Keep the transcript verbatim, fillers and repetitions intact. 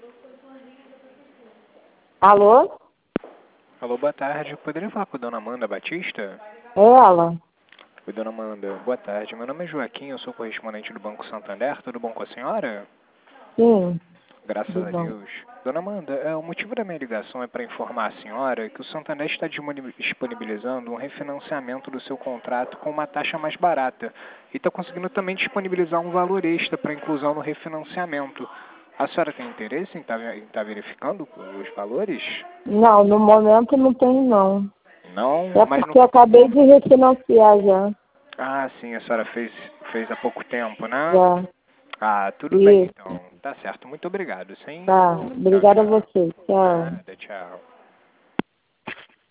Alô? Alô, boa tarde. Poderia falar com a dona Amanda Batista? É ela? Oi, dona Amanda. Boa tarde. Meu nome é Joaquim, eu sou correspondente do Banco Santander. Tudo bom com a senhora? Sim, Graças tudo a bom. Deus. Dona Amanda, é, o motivo da minha ligação é para informar a senhora que o Santander está disponibilizando um refinanciamento do seu contrato com uma taxa mais barata e está conseguindo também disponibilizar um valor extra para inclusão no refinanciamento. A senhora tem interesse em estar tá verificando os valores? Não, no momento não tem não. Não, É mas porque no... eu acabei de refinanciar já. Ah, sim, a senhora fez, fez há pouco tempo, né? Já. Ah, tudo bem Isso. então. Tá certo. Muito obrigado, sim? Tá. Tchau, Obrigada a tchau. você. Tchau. Nada, tchau.